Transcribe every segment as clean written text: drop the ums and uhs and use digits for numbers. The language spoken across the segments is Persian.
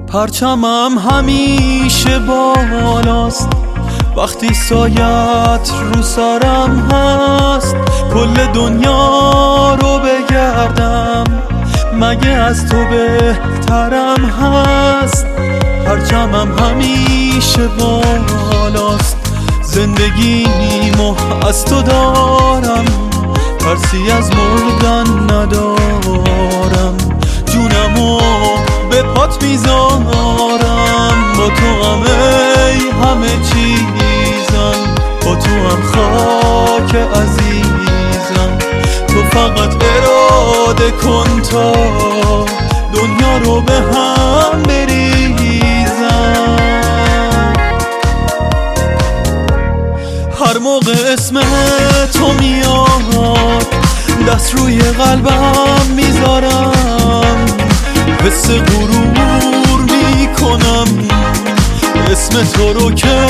پرچمم همیشه بالاست وقتی سایت رو سرم هست. کل دنیا رو بگردم مگه از تو بهترم هست. پرچمم همیشه بالاست زندگیمو از تو دارم ترسی از مردن ندارم. جونمو به پات میذارم با تو همه چیزم با تو هم خاک عزیزم. تو فقط اراده کن تا دنیا رو به هم بریزم. هر موقع اسم تو میاد دست روی قلبم میذارم حس غرور میکنم اسم تو رو که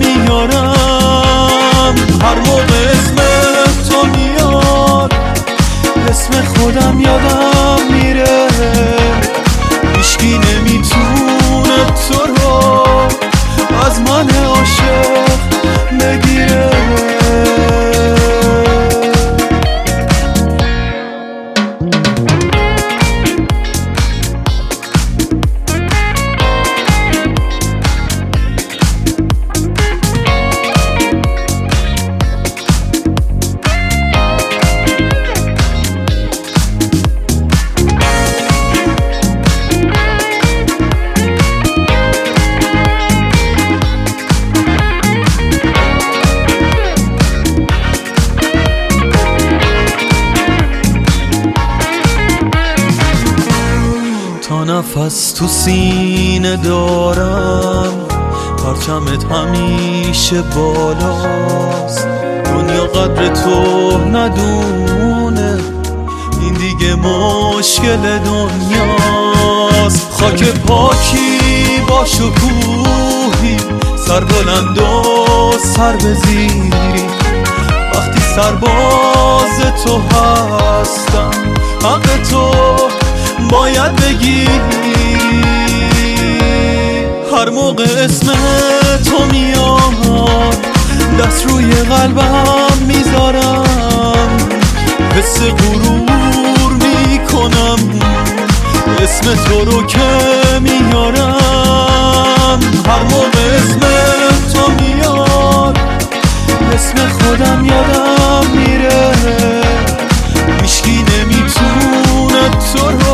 میارم. هر موقع اسم تو میاد اسم خودم یادم میره هیچکی نمیتونه تو رو از من عاشق بگیره. تا نفس تو سینه دارم پرچمت همیشه بالاست. دنیا قدر تو ندونه این دیگه مشکل دنیاست. خاک پاکی با شکوهی سر بلند و سر به زیری وقتی سرباز تو هستم حق تو باید بگی. هر موقع اسم تو میاد دست روی قلبم میذارم حس غرور میکنم اسم تو رو که میارم. هر موقع اسم تو میاد اسم خودم یادم میره هیچکی نمیتونه تو رو